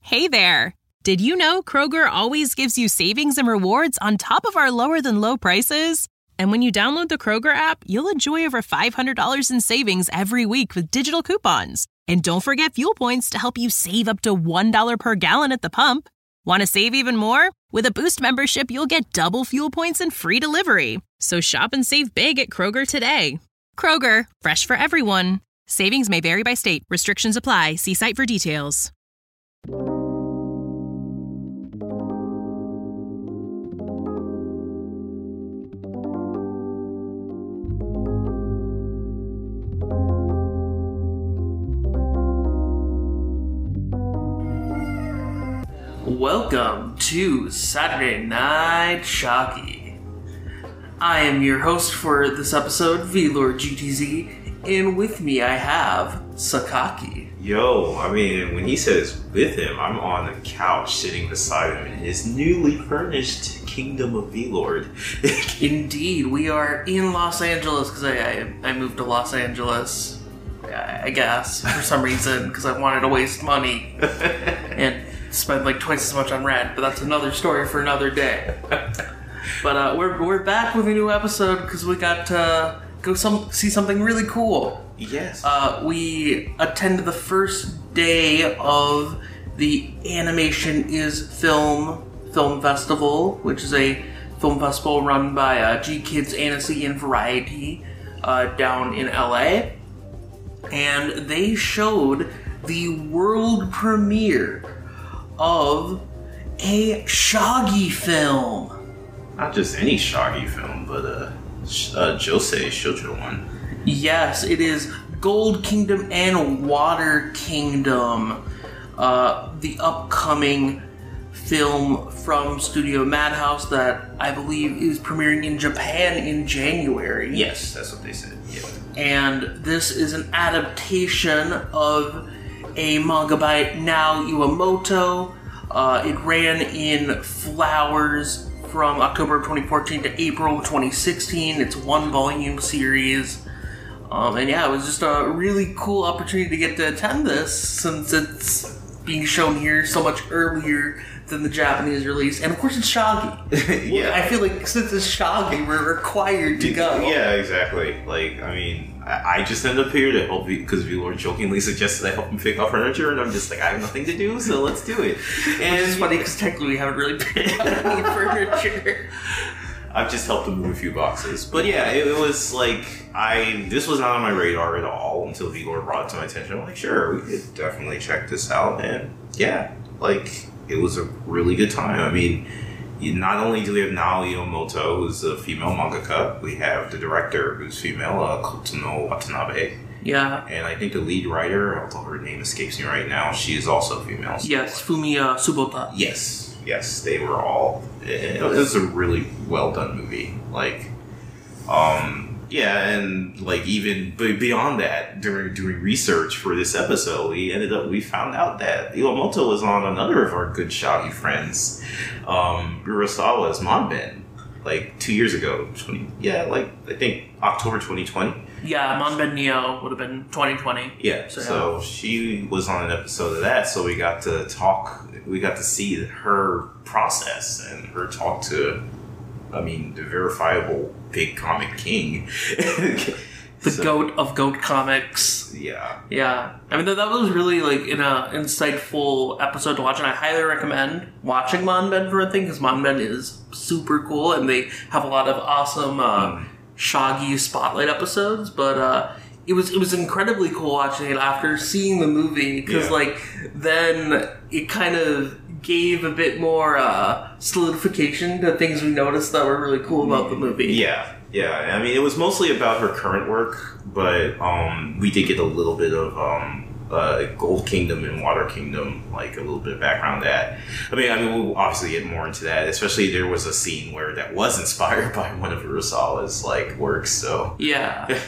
Hey there! Did you know Kroger always gives you savings and rewards on top of our lower-than-low prices? And when you download the Kroger app, you'll enjoy over $500 in savings every week with digital coupons. And don't forget fuel points to help you save up to $1 per gallon at the pump. Want to save even more? With a Boost membership, you'll get double fuel points and free delivery. So shop and save big at Kroger today. Kroger, fresh for everyone. Savings may vary by state. Restrictions apply. See site for details. Welcome to Saturday Night Shocky. I am your host for this episode, VLord GTZ, and with me I have Sakaki. Yo, I mean, when he says with him, I'm on the couch sitting beside him in his newly furnished kingdom of VLord. Indeed, we are in Los Angeles because I moved to Los Angeles, I guess, for some reason, because I wanted to waste money and spend like twice as much on rent, but that's another story for another day. But we're back with a new episode because we got to go see something really cool. Yes. We attended the first day of the Animation is Film Festival, which is a film festival run by GKIDS, Annecy, and Variety down in LA. And they showed the world premiere of a Shaggy film. Not just any Shaggy film, but Josei Shoujo one. Yes, it is Gold Kingdom and Water Kingdom, the upcoming film from Studio Madhouse that I believe is premiering in Japan in January. Yes, that's what they said. Yeah. And this is an adaptation of a manga by Nao Iwamoto. It ran in Flowers from October of 2014 to April of 2016. It's a one-volume series. And yeah, it was just a really cool opportunity to get to attend this since it's being shown here so much earlier than the Japanese release. And of course it's Shaggy. Yeah. I feel like since it's Shaggy, we're required to go. Yeah, exactly. Like, I mean, I just ended up here to help because VLord jokingly suggested I help him pick up furniture, and I'm just like, I have nothing to do, so let's do it. And it's funny because technically we haven't really picked up any furniture. I've just helped him move a few boxes. But yeah, it was like, this was not on my radar at all until VLord brought it to my attention. I'm like, sure, we could definitely check this out. And yeah, like, it was a really good time. I mean, not only do we have Nao Iwamoto, who's a female mangaka, we have the director, who's female, Kotono Watanabe. Yeah. And I think the lead writer, although her name escapes me right now, she is also female. So yes, Fumiya Subota. Yes, they were all... It was a really well-done movie. Like, yeah, and like even beyond that, during research for this episode, we found out that Iwamoto was on another of our good Shaggy friends, Urasawa's Monben, like 2 years ago. I think October 2020. Yeah, Monben Neo would have been 2020. Yeah, so she was on an episode of that, so we got to talk. We got to see her process and her talk to, I mean, the verifiable big comic king. Goat of Goat Comics. Yeah. Yeah. I mean, that was really, like, an insightful episode to watch, and I highly recommend watching Monben for a thing, because Monben is super cool, and they have a lot of awesome Shaggy spotlight episodes, but it was incredibly cool watching it after seeing the movie, because then it kind of gave a bit more solidification to things we noticed that were really cool about the movie. Yeah. I mean, it was mostly about her current work, but we did get a little bit of Gold Kingdom and Water Kingdom, like a little bit of background that. I mean, we'll obviously get more into that. Especially there was a scene where that was inspired by one of Urasawa's works. So yeah.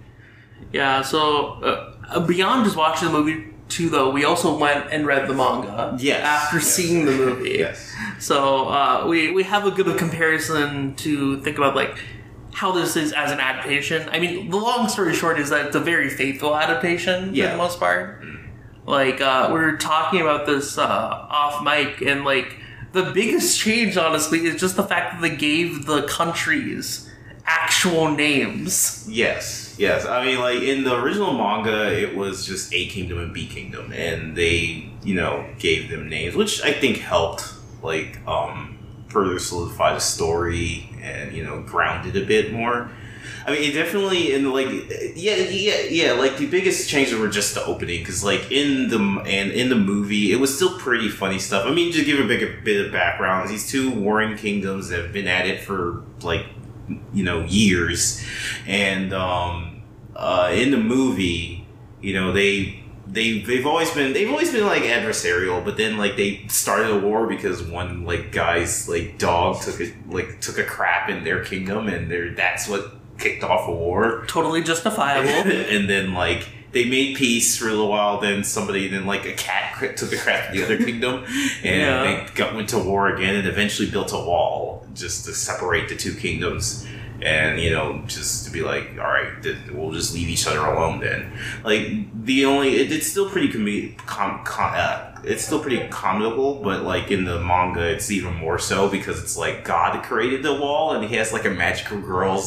So beyond just watching the movie too, though, we also went and read the manga. After seeing the movie. Yes. So we have a good comparison to think about how this is as an adaptation. I mean, the long story short is that it's a very faithful adaptation for the most part. Like, we were talking about this off mic, and, like, the biggest change, honestly, is just the fact that they gave the countries actual names. Yes. I mean, like, in the original manga, it was just A Kingdom and B Kingdom, and they, gave them names, which I think helped, like, further solidify the story and, ground it a bit more. I mean, it definitely, like, like, the biggest changes were just the opening, because, like, in the movie, it was still pretty funny stuff. I mean, just give a bit of background, these two warring kingdoms that have been at it for, like, years, and in the movie, they've always been like adversarial, but then like they started a war because one like guy's like dog took a crap in their kingdom, and that's what kicked off a war. Totally justifiable. And then like they made peace for a little while, then like a cat took a crap in the other kingdom, and they went to war again, and eventually built a wall just to separate the two kingdoms. And, just to be like, all right, we'll just leave each other alone then. Like, it's still pretty it's still pretty comical, but, like, in the manga, it's even more so because it's, like, God created the wall, and he has, like, a magical girl's,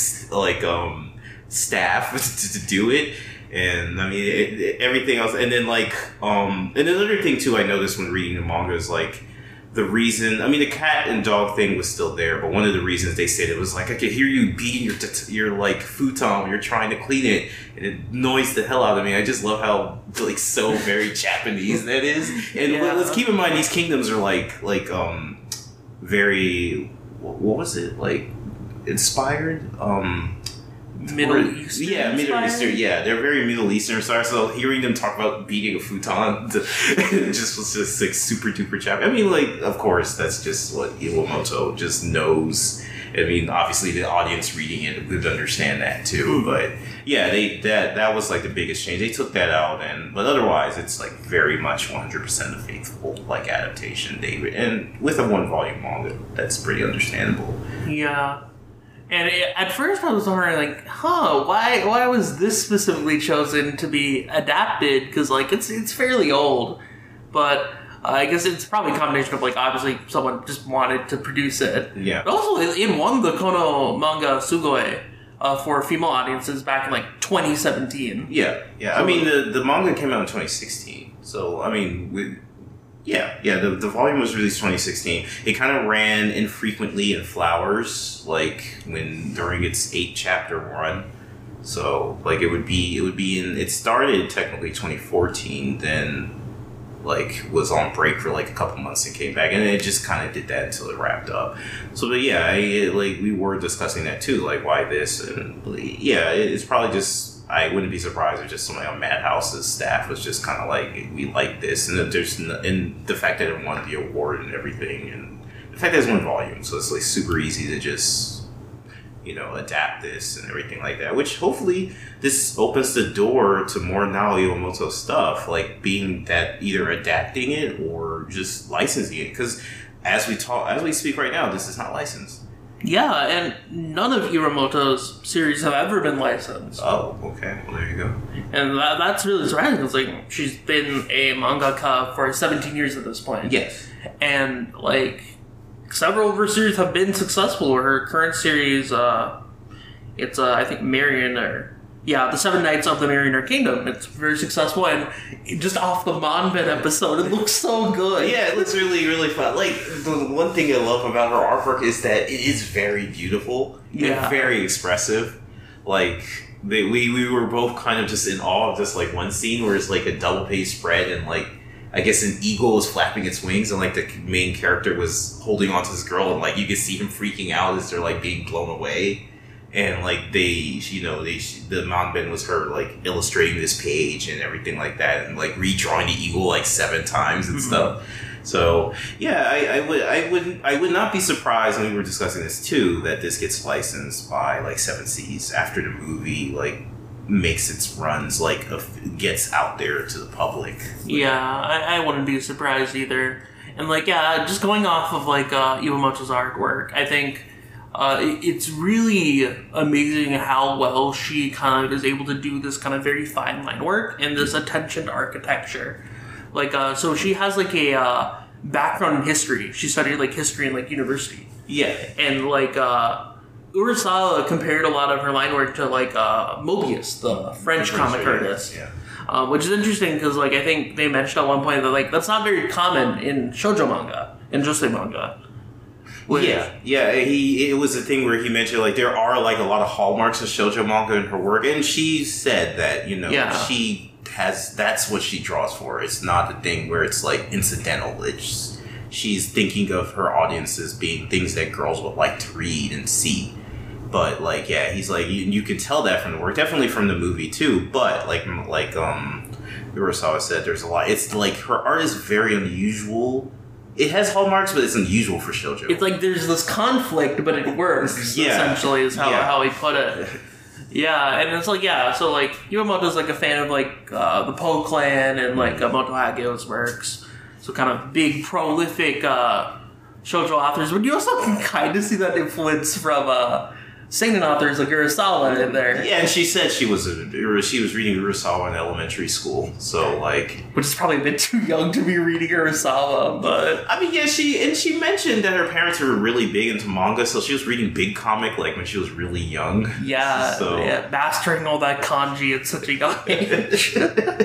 staff to do it. And, I mean, everything else. And then, like, and another thing, too, I noticed when reading the manga is, like, the reason, I mean, the cat and dog thing was still there, but one of the reasons they said it was like, I could hear you beating your like futon when you're trying to clean it, and it annoys the hell out of me. I just love how like so very Japanese that is. And let's keep in mind these kingdoms are like very, what was it, like inspired? Middle Eastern. Yeah, Middle Eastern. Yeah, they're very Middle Eastern. So hearing them talk about beating a futon just was just like super duper Japanese. I mean, like, of course, that's just what Iwamoto just knows. I mean, obviously, the audience reading it would understand that too. But yeah, that was like the biggest change. They took that out, but otherwise, it's like very much 100% a faithful like adaptation. And with a 1-volume manga, that's pretty understandable. Yeah. And at first I was wondering, like, why was this specifically chosen to be adapted? Because, like, it's fairly old. But I guess it's probably a combination of, like, obviously someone just wanted to produce it. Yeah. But also, it won the Kono Manga Sugoi for female audiences back in, like, 2017. Yeah. So, I mean, the manga came out in 2016. So, I mean, the volume was released 2016. It kind of ran infrequently in Flowers, like during its 8-chapter run. So like it started technically 2014, then like was on break for like a couple months and came back, and it just kind of did that until it wrapped up. So but yeah, we were discussing that too, like why this, and yeah, it's probably just. I wouldn't be surprised if just somebody on Madhouse's staff was just kind of like, we like this, and and the fact that it won the award and everything, and the fact that it's 1 volume, so it's like super easy to just, adapt this and everything like that. Which hopefully this opens the door to more Naoki Iwamoto stuff, like being that either adapting it or just licensing it. Because as we speak right now, this is not licensed. Yeah, and none of Iwamoto's series have ever been licensed. Oh, okay. Well, there you go. And that's really surprising, because, like, she's been a mangaka for 17 years at this point. Yes. And, like, several of her series have been successful. Her current series, it's, I think, The 7 Knights of the Mariner Kingdom. It's very successful, and just off the Monben episode, it looks so good. Yeah, it looks really, really fun. Like, the one thing I love about her artwork is that it is very beautiful and very expressive. Like, we were both kind of just in awe of this, like, one scene where it's, like, a double-page spread, and, like, I guess an eagle was flapping its wings, and, like, the main character was holding onto this girl, and, like, you could see him freaking out as they're, like, being blown away. And, like, the Monben was her, like, illustrating this page and everything like that, and, like, redrawing the eagle, like, 7 times and stuff. So, yeah, I would not be surprised, and we were discussing this, too, that this gets licensed by, like, 7 Seas after the movie, like, makes its runs, like, gets out there to the public. Yeah, I wouldn't be surprised either. And, like, yeah, just going off of, like, Iwamoto's artwork, I think... It's really amazing how well she kind of is able to do this kind of very fine line work and this attention to architecture. Like, so she has like a background in history. She studied like history in like university. Yeah. And like Urasawa compared a lot of her line work to like Mobius, the French comic artist. Yeah. Which is interesting because like I think they mentioned at one point that like that's not very common in shoujo manga, in josei manga. It was a thing where he mentioned like there are like a lot of hallmarks of shoujo manga in her work, and she said that that's what she draws for. It's not a thing where it's like incidental. She's thinking of her audiences being things that girls would like to read and see. But like he's like you can tell that from the work, definitely from the movie too. But like Urasawa said, there's a lot. It's like her art is very unusual. It has hallmarks, but it's unusual for shoujo. It's like there's this conflict, but it works. Essentially, is how he put it. Yeah, and it's like so like Iwamoto's like a fan of like the Poe clan and like Moto Hageo's works, so kind of big prolific shoujo authors. But you also can kind of see that influence from seinen authors like Urasawa in there. Yeah, and she said she was reading Urasawa in elementary school, so like, which is probably a bit too young to be reading Urasawa, but I mean, she mentioned that her parents were really big into manga, so she was reading big comic like when she was really young. Mastering all that kanji at such a young age.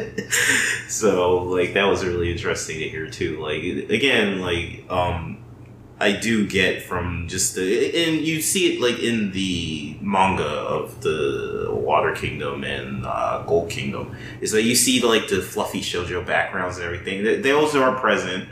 So like that was really interesting to hear too. Like again, like I do get from just and you see it like in the manga of the Water Kingdom and Gold Kingdom, is that you see like the fluffy shoujo backgrounds and everything. They also are present,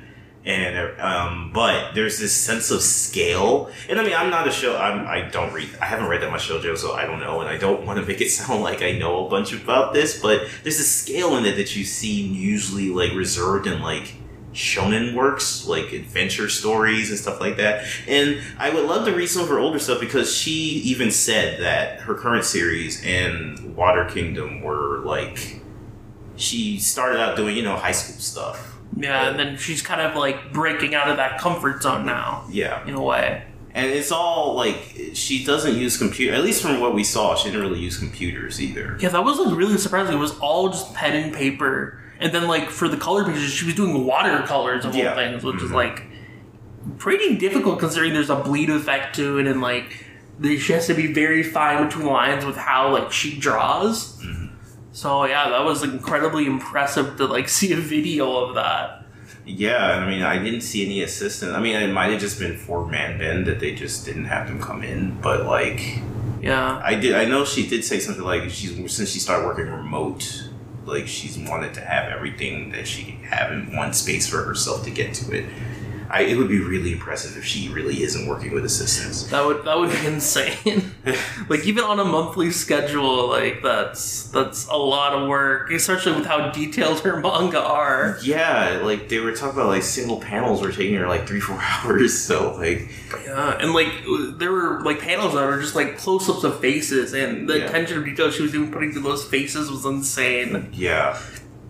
and but there's this sense of scale. And I mean, I'm not I haven't read that much shoujo, so I don't know, and I don't want to make it sound like I know a bunch about this, but there's a scale in it that you see usually like reserved in like shonen works, like adventure stories and stuff like that. And I would love to read some of her older stuff, because she even said that her current series and Water Kingdom were like, she started out doing high school stuff, and then she's kind of like breaking out of that comfort zone now, in a way. And it's all like, she doesn't use computer, at least from what we saw, she didn't really use computers either. That was like really surprising. It was all just pen and paper. And then, like, for the color pages, she was doing watercolors of all things, which is, like, pretty difficult considering there's a bleed effect to it, and, like, she has to be very fine between the lines with how, like, she draws. Mm-hmm. So, that was incredibly impressive to, like, see a video of that. Yeah, I mean, I didn't see any assistant. I mean, it might have just been 4-man band that they just didn't have them come in, but, like... Yeah. I know she did say something like, since she started working remote... like she's wanted to have everything that she can have in one space for herself to get to it. It would be really impressive if she really isn't working with assistants. That would be insane. Like even on a monthly schedule, like that's a lot of work, especially with how detailed her manga are. Yeah, like they were talking about like single panels were taking her like 3-4 hours. So like and like there were like panels that were just like close-ups of faces, and the attention to detail she was even putting to those faces was insane. Yeah.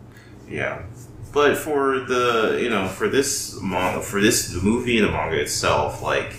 But for the for this movie and the manga itself, like,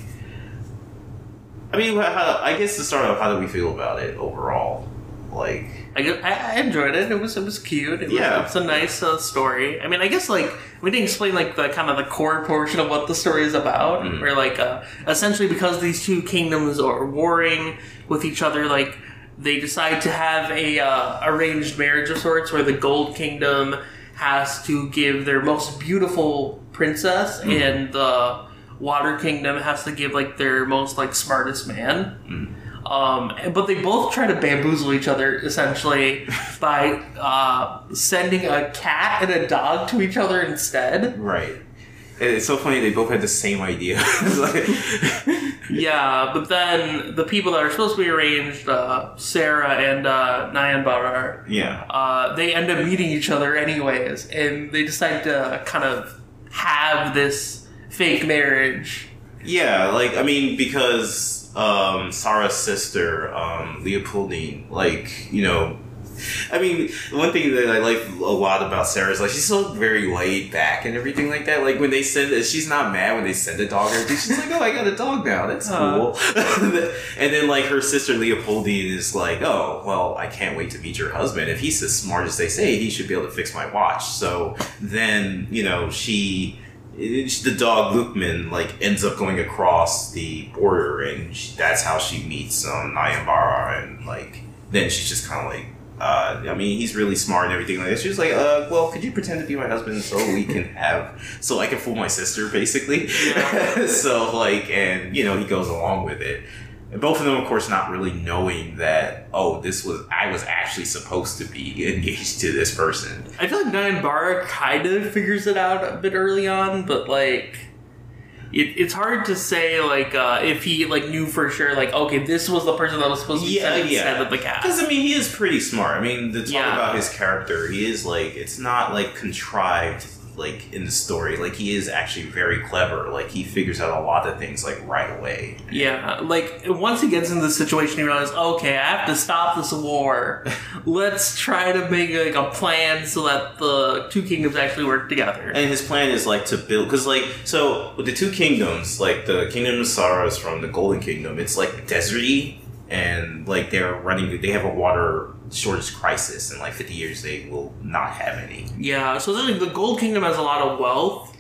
I mean, I guess to start off, how do we feel about it overall? Like, I enjoyed it. It was cute. It was a nice story. I mean, I guess like we didn't explain like the kind of the core portion of what the story is about. Mm-hmm. Where like essentially because these two kingdoms are warring with each other, like they decide to have a arranged marriage of sorts, where the Gold Kingdom has to give their most beautiful princess, and the Water Kingdom has to give like their most like smartest man. But they both try to bamboozle each other essentially by sending a cat and a dog to each other instead. Right. It's so funny, they both had the same idea. Yeah, but then the people that are supposed to be arranged, Sarah and Nyanbara, they end up meeting each other anyways, and they decide to kind of have this fake marriage. Yeah, like, I mean, because Sarah's sister, Leopoldine, like, I mean, one thing that I like a lot about Sarah is like she's so very laid back and everything like that. Like when they send, she's not mad when they send a dog or anything. She's like, "Oh, I got a dog now. That's cool." And then like her sister Leopoldine is like, "Oh, well, I can't wait to meet your husband. If he's as smart as they say, he should be able to fix my watch." So then the dog Lukman like ends up going across the border, and that's how she meets Nayambara, and like then she's just kind of like, I mean, he's really smart and everything like that. She was like, well, could you pretend to be my husband so I can fool my sister, basically. Yeah. So like, and he goes along with it. And both of them, of course, not really knowing that, I was actually supposed to be engaged to this person. I feel like Nayambara kind of figures it out a bit early on, but, like, it's hard to say, like, if he, like, knew for sure, like, okay, this was the person that was supposed to be sent instead of the cat. Because, I mean, he is pretty smart. I mean, to talk about his character, he is, like, it's not, like, contrived, like, in the story. Like, he is actually very clever. Like, he figures out a lot of things, like, right away. Yeah, like, once he gets into the situation, he realizes, okay, I have to stop this war. Let's try to make, like, a plan so that the two kingdoms actually work together. And his plan is, like, to build... Because, like, so, with the two kingdoms, like, the Kingdom of Sara is from the Golden Kingdom. It's, like, deserty, and, like, they have a water shortage crisis. In, like, 50 years, they will not have any. Yeah, so like, the Gold Kingdom has a lot of wealth,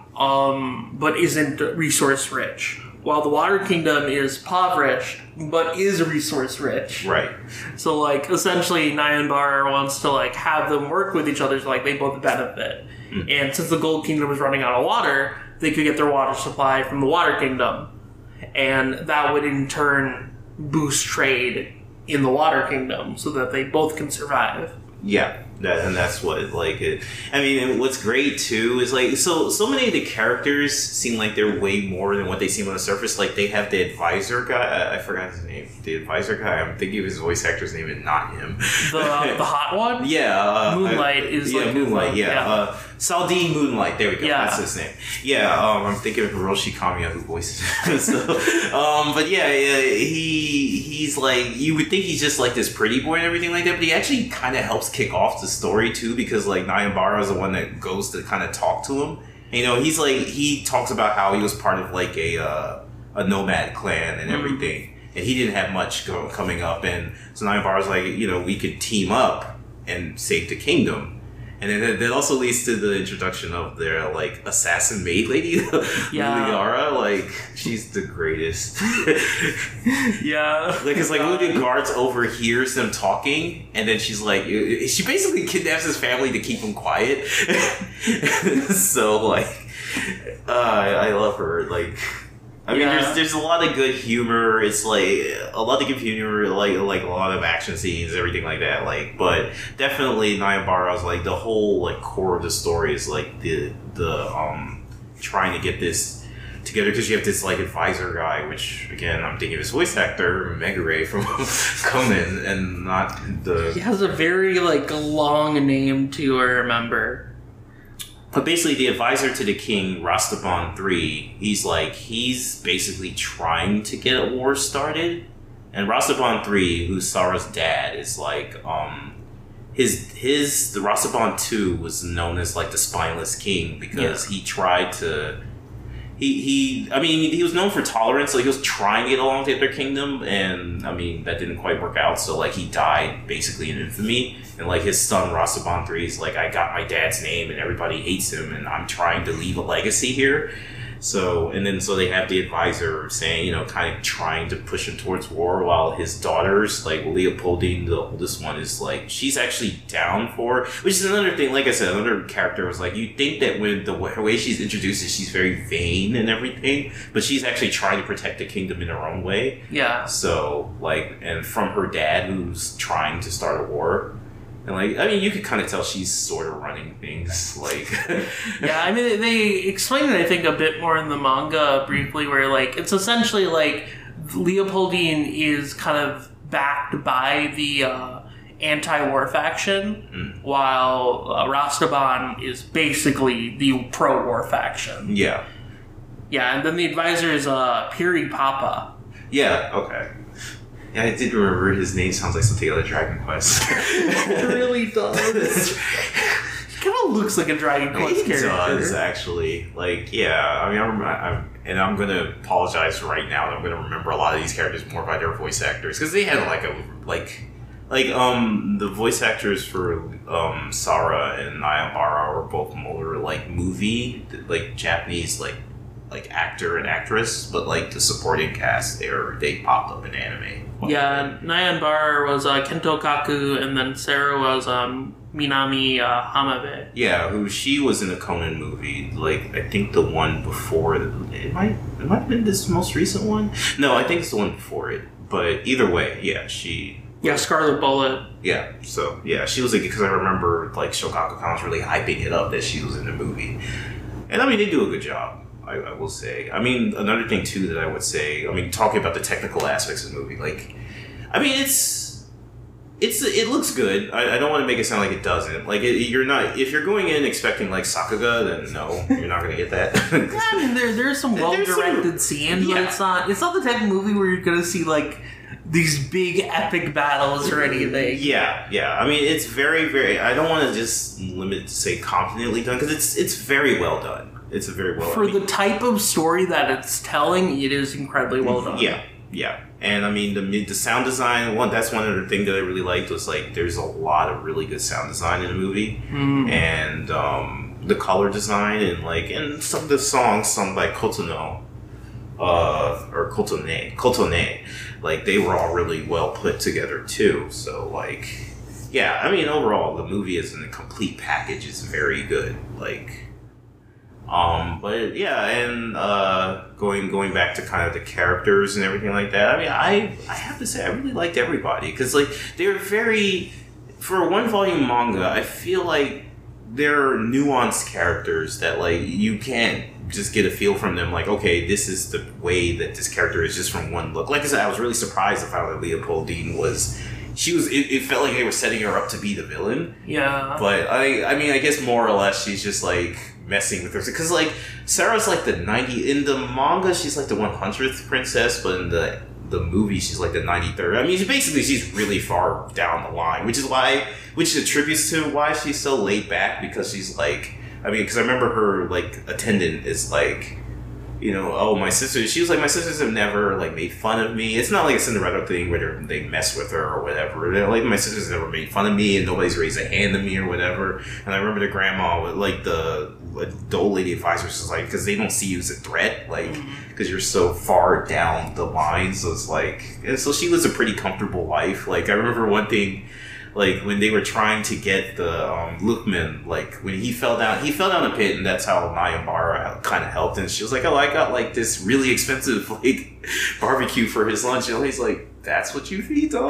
but isn't resource rich. While the Water Kingdom is impoverished, but is resource rich. Right. So, like, essentially, Nayambara wants to, like, have them work with each other so, like, they both benefit. And since the Gold Kingdom is running out of water, they could get their water supply from the Water Kingdom. And that would, in turn, boost trade in the Water Kingdom so that they both can survive. Yeah. And that's what, like, I mean, and what's great, too, is, like, so many of the characters seem like they're way more than what they seem on the surface. Like, they have the advisor guy, I forgot his name. The advisor guy, I'm thinking of his voice actor's name and not him. The hot one? Yeah. Moonlight is, like... Moonlight, yeah. Saldine Moonlight, there we go, that's his name. Yeah, I'm thinking of Hiroshi Kamiya, who voices him. So, but yeah, he's, like, you would think he's just, like, this pretty boy and everything like that, but he actually kind of helps kick off the story too, because like Nayambara is the one that goes to kind of talk to him. And, he's like, he talks about how he was part of like a nomad clan and everything, and he didn't have much coming up, and so Nayambara's like, we could team up and save the kingdom. And then that also leads to the introduction of their, like, assassin maid lady, Luliara. Like, she's the greatest. Yeah. Like, it's like one of the guards overhears them talking, and then she's like, she basically kidnaps his family to keep him quiet. So, like, I love her. Like, I mean, there's a lot of good humor. It's like a lot of good humor, like a lot of action scenes, everything like that. Like, but definitely Nayambara is like the whole like core of the story is like the trying to get this together, because you have this like advisor guy, which again I'm thinking of his voice actor Megure from Conan, and not the. He has a very like long name to remember. But basically, the advisor to the king, Rastaban III, he's basically trying to get a war started. And Rastaban III, who's Sara's dad, is like, the Rastaban II was known as like the spineless king because he tried to, he was known for tolerance, so he was trying to get along with their kingdom, and I mean, that didn't quite work out, so like he died basically in infamy. And like his son Rastaban III is like, I got my dad's name and everybody hates him and I'm trying to leave a legacy here. So they have the advisor saying, kind of trying to push him towards war, while his daughters, like Leopoldine, the oldest one, is like, she's actually down for, which is another thing, like I said, another character was like, you think that when the way she's introduced is she's very vain and everything, but she's actually trying to protect the kingdom in her own way. Yeah. So, like, and from her dad, who's trying to start a war. And, like, I mean, you could kind of tell she's sort of running things, like... Yeah, I mean, they explain it, I think, a bit more in the manga briefly, where, like, it's essentially, like, Leopoldine is kind of backed by the anti-war faction, while Rastaban is basically the pro-war faction. Yeah. Yeah, and then the advisor is Piri Papa. Yeah, okay. Yeah, I did remember his name sounds like something out of Dragon Quest. It really does. He kind of looks like a Dragon Quest character. He does, actually. Like, yeah, I mean, I'm going to apologize right now that I'm going to remember a lot of these characters more by their voice actors, because they had the voice actors for Sara and Nayambara were both more like movie, like Japanese like actor and actress, but like the supporting cast they popped up in anime. Yeah, Nayambara was Kento Kaku, and then Sarah was Minami Hamabe. Yeah, she was in a Conan movie. Like, I think the one before it might have been this most recent one. No, I think it's the one before it. But either way, yeah, Yeah, Scarlet Bullet. Yeah, so yeah, she was like, because I remember like Shogakukan was really hyping it up that she was in the movie, and I mean they do a good job. I will say. I mean, another thing too that I would say. I mean, talking about the technical aspects of the movie, like, I mean, it looks good. I don't want to make it sound like it doesn't. Like, you're not, if you're going in expecting like Sakuga, then no, you're not going to get that. Yeah, I mean, there's some well-directed scenes, but it's not the type of movie where you're going to see like these big epic battles or anything. Yeah. I mean, it's very, very. I don't want to just limit it to say confidently done, because it's very well done. It's a very well for the type of story that it's telling. It is incredibly well done. Yeah. And I mean, the sound design, that's one other thing that I really liked, was like there's a lot of really good sound design in the movie, and the color design, and some of the songs sung by Kotono, or Kotone, like they were all really well put together too. So like, yeah, I mean overall the movie is in a complete package. It's very good. Like. But yeah, and going back to kind of the characters and everything like that. I mean, I have to say I really liked everybody, because like they're very, for a one volume manga, I feel like they're nuanced characters that like you can't just get a feel from them. Like, okay, this is the way that this character is just from one look. Like I said, I was really surprised at how that Leopoldine was. It felt like they were setting her up to be the villain. Yeah. But I mean, I guess more or less she's just like messing with her, because like Sarah's like the 90 in the manga, she's like the 100th princess, but in the movie she's like the 93rd. I mean, she's really far down the line, which attributes to why she's so laid back, because she's like, I mean, because I remember her like attendant is like, you know, oh, my sister, she was like, my sisters have never like made fun of me. It's not like a Cinderella thing where they mess with her or whatever. They're like, my sisters never made fun of me and nobody's raised a hand at me or whatever. And I remember the grandma, like the old lady advisor was like, because they don't see you as a threat, like, because you're so far down the line. So it's like, and so she was a pretty comfortable life. Like, I remember one thing, like when they were trying to get the Lookman, like when he fell down a pit, and that's how Nayambara kind of helped. And she was like, "Oh, I got like this really expensive like barbecue for his lunch." And he's like, "That's what you feed them?"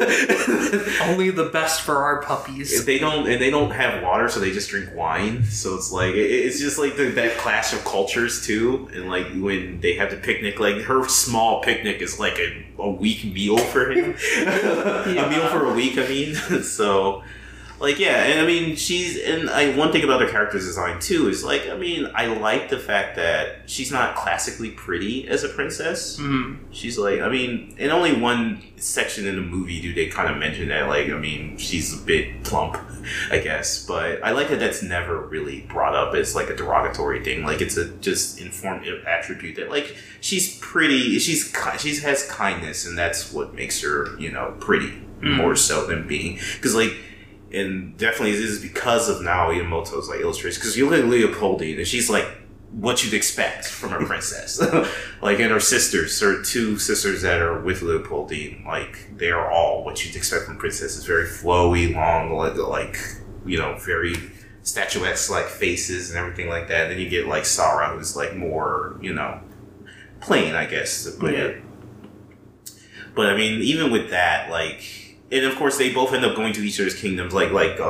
Only the best for our puppies. They don't have water, so they just drink wine. So it's like it's just like that clash of cultures too. And like when they have the picnic, like her small picnic is like a week meal for him. A meal for a week, I mean. So, like, yeah, and I mean, one thing about her character's design too is like, I mean, I like the fact that she's not classically pretty as a princess. Mm-hmm. She's like, I mean, in only one section in the movie do they kind of mention that, like, I mean, she's a bit plump, I guess, but I like that that's never really brought up as like a derogatory thing. Like, it's a just informative attribute that, like, she's pretty, she has kindness, and that's what makes her, you know, pretty. More so than being, because like, and definitely this is because of Naoya Emoto's like illustration, because you look at Leopoldine and she's like what you'd expect from a princess. Like, and her two sisters that are with Leopoldine, like they are all what you'd expect from princesses. Very flowy, long, like you know, very statuesque like faces and everything like that. Then you get like Sara, who's like more, you know, plain, I guess, to put it. But I mean, even with that, like, and of course they both end up going to each other's kingdoms, like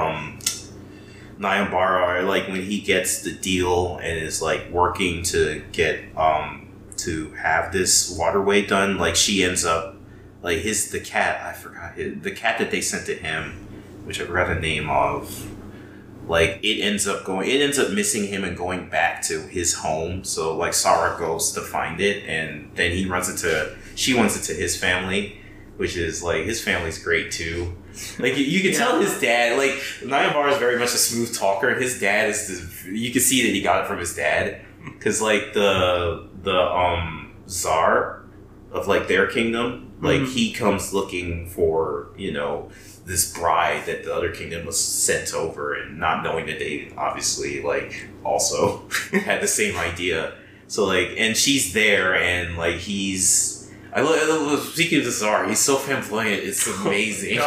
Nayambara, like when he gets the deal and is like working to get to have this waterway done, like she ends up like the cat that they sent to him, which I forgot the name of, like it ends up missing him and going back to his home. So like Sara goes to find it, and then she runs into his family, which is like his family's great too. Like you can tell his dad, like Nayambara is very much a smooth talker. His dad is, you can see that he got it from his dad, because like the czar of like their kingdom, like he comes looking for, you know, this bride that the other kingdom was sent over, and not knowing that they obviously like also had the same idea. So like, and she's there, and like I love, speaking of the czar, he's so flamboyant, it's amazing.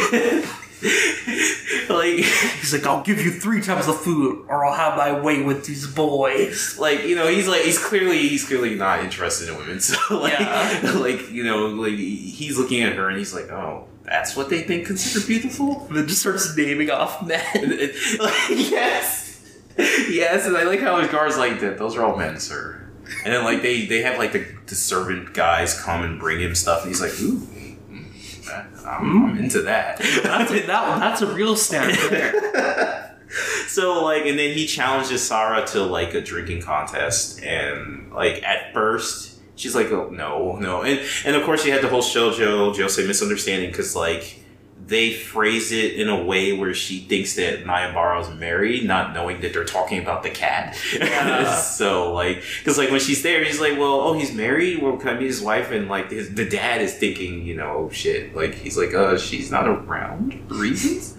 Like, he's like, I'll give you 3 times the food, or I'll have my way with these boys. Like, you know, he's clearly not interested in women. So like, like, you know, like he's looking at her and he's like, oh, that's what they think considered beautiful. And then just starts naming off men. Like, yes, and I like how his guard's like, that. Those are all men, sir. And then like they have like the servant guys come and bring him stuff, and he's like, ooh. I'm into that. That's a real snap there. So like, and then he challenges Sarah to like a drinking contest, and like at first she's like, oh, no, and of course you had the whole Jose misunderstanding, because like they phrase it in a way where she thinks that Nayambara is married, not knowing that they're talking about the cat. Yeah. So like, because like when she's there, he's like, well, oh, he's married, well, can I meet his wife? And like the dad is thinking, you know, oh shit, like he's like, she's not around for reasons.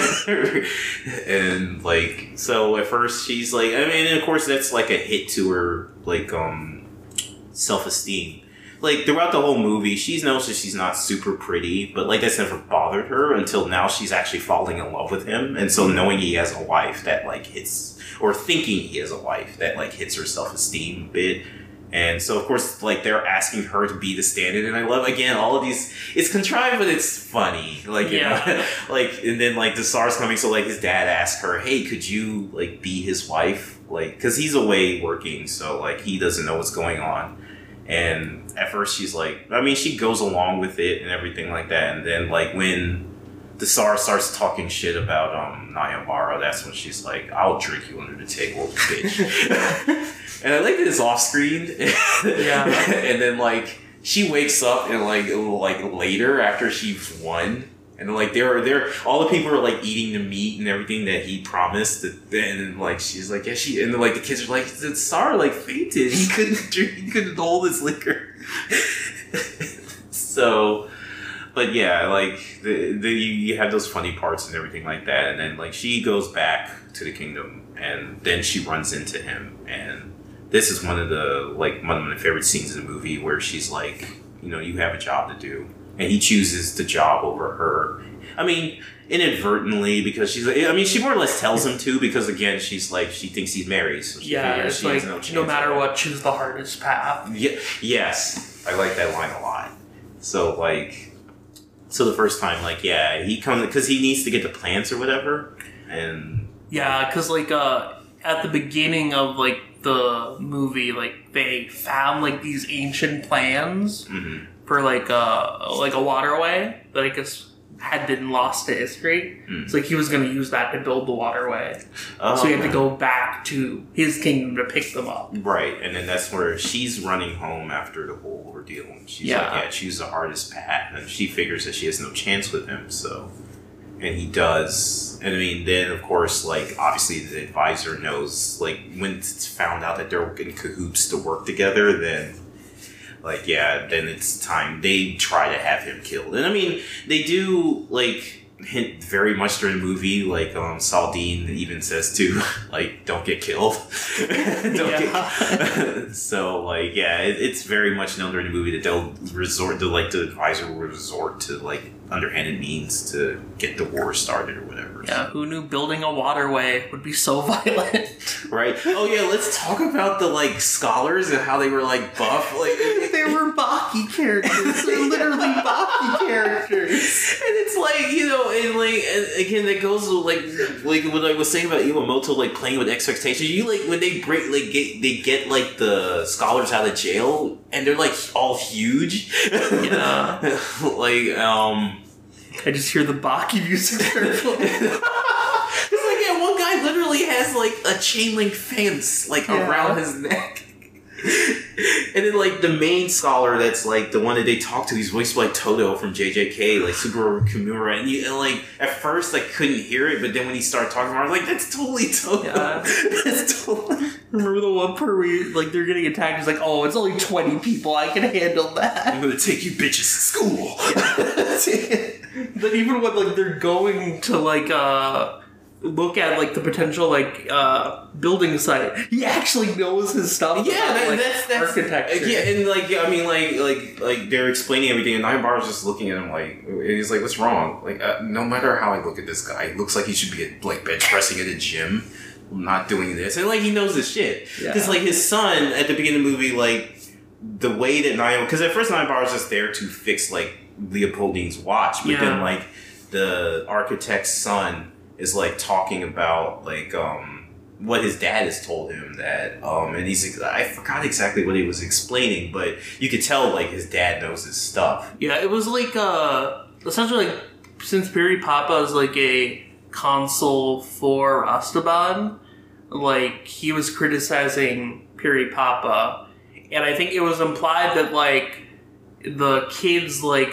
And like, so at first she's like, I mean, and of course that's like a hit to her like self-esteem. Like, throughout the whole movie, she knows that she's not super pretty, but, like, that's never bothered her until now she's actually falling in love with him. And so knowing he has a wife that, like, hits, or thinking he has a wife that, like, hits her self-esteem a bit. And so, of course, like, they're asking her to be the stand-in. And I love, again, all of these, it's contrived, but it's funny. Like, you know, like, and then, like, the SARS coming, so, like, his dad asked her, hey, could you, like, be his wife? Like, because he's away working, so, like, he doesn't know what's going on. And at first she's like, I mean, she goes along with it and everything like that. And then like when the Tsar starts talking shit about Nayambara, that's when she's like, I'll drink you under the table, bitch. And I like that it's off screen. Yeah. And then like she wakes up and like later after she's won. And like they're all the people are like eating the meat and everything that he promised. And like she's like, yeah, she, and then, like the kids are like, the Tsar like fainted. He couldn't drink. He couldn't hold his liquor. So, but yeah, like you have those funny parts and everything like that. And then like she goes back to the kingdom, and then she runs into him. And this is one of my favorite scenes in the movie where she's like, you know, you have a job to do. And he chooses the job over her. I mean, inadvertently, because she's like, I mean, she more or less tells him to, because again, she's like, she thinks he's married. So it's like, no matter what, choose the hardest path. Yeah, yes. I like that line a lot. So, like, so the first time, like, yeah, he comes, because he needs to get the plants or whatever. And yeah, because, like, at the beginning of, like, the movie, like, they found, like, these ancient plans. Mm-hmm. For like a waterway that I guess had been lost to history. So like he was going to use that to build the waterway. So he had to go back to his kingdom to pick them up. Right, and then that's where she's running home after the whole ordeal. She's like, yeah, choose the hardest path. And she figures that she has no chance with him, so... And he does. And I mean, then of course, like, obviously the advisor knows, like, when it's found out that they're in cahoots to work together, then... Like, yeah, then it's time. They try to have him killed. And I mean, they do, like, hint very much during the movie, like, Saldine even says to, like, don't get killed. So, like, yeah, it's very much known during the movie that they'll resort to, like, the advisor will resort to, like, underhanded means to get the war started or whatever. Yeah, who knew building a waterway would be so violent? Right. Oh yeah, let's talk about the like scholars and how they were like buff. Like they were Baki characters. They're literally Baki characters. And it's like, you know, and again that goes with like what I was saying about Iwamoto, like playing with expectations. You like when they break they get like the scholars out of jail and they're like all huge. Yeah. Like I just hear the Baki music start playing. It's like, yeah, one guy literally has like a chain link fence like around his neck. And then, like, the main scholar that's, like, the one that they talk to, he's voiced by, like, Toto from JJK, like, Subaru Kimura. And, like, at first, I couldn't hear it, but then when he started talking, I was like, that's totally Toto. Yeah. That's totally... Remember the one part where, like, they're getting attacked, he's like, oh, it's only 20 people, I can handle that. I'm gonna take you bitches to school. But even when, like, they're going to, like, look at, like, the potential, like, building site, he actually knows his stuff. Yeah, about, that's architecture. Yeah, and, like, I mean, like they're explaining everything, and Nyanbara's just looking at him, like, he's like, what's wrong? Like, no matter how I look at this guy, he looks like he should be, like, bench pressing at a gym. Not doing this, and like he knows this shit because like his son at the beginning of the movie, like the way that because at first Nyanbara was just there to fix like Leopoldine's watch, but then like the architect's son is like talking about like what his dad has told him that and he's like, I forgot exactly what he was explaining, but you could tell like his dad knows his stuff. Yeah, it was like essentially like since Piri Papa is like a consul for Esteban, like he was criticizing Piri Papa, and I think it was implied that like the kids like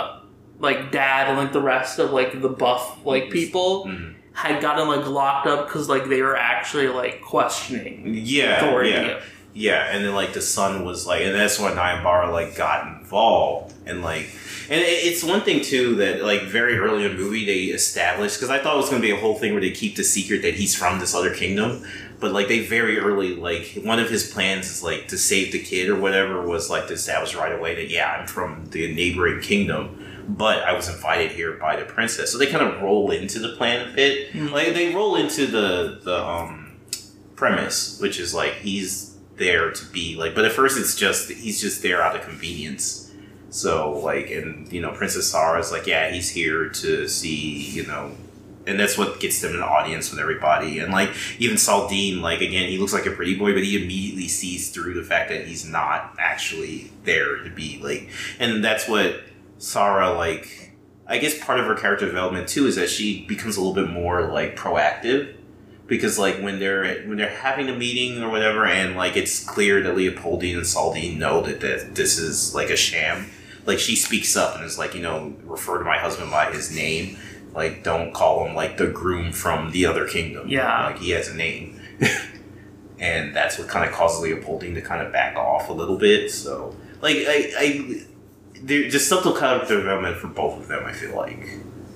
dad and like the rest of like the buff like people had gotten like locked up because like they were actually like questioning authority. And then like the son was like, and that's when Nyanbara like got involved, and like, and it's one thing too that like very early in the movie they established, because I thought it was going to be a whole thing where they keep the secret that he's from this other kingdom, but like they very early, like one of his plans is like to save the kid or whatever, was like to establish right away that I'm from the neighboring kingdom, but I was invited here by the princess. So they kind of roll into the plan a bit. Like they roll into the premise, which is like he's there to be like, but at first it's just he's just there out of convenience. So like, and you know, Princess Sarah's like, he's here to see, you know, and that's what gets them an audience with everybody. And like even Saldine, like again, he looks like a pretty boy, but he immediately sees through the fact that he's not actually there to be like, and that's what Sarah, like, I guess part of her character development too is that she becomes a little bit more like proactive, because like when they're having a meeting or whatever, and like it's clear that Leopoldine and Saldine know that this is like a sham, like she speaks up and is like, you know, refer to my husband by his name, like don't call him like the groom from the other kingdom, like he has a name. And that's what kind of causes Leopoldine to kind of back off a little bit. So like there's just subtle character development for both of them, I feel like.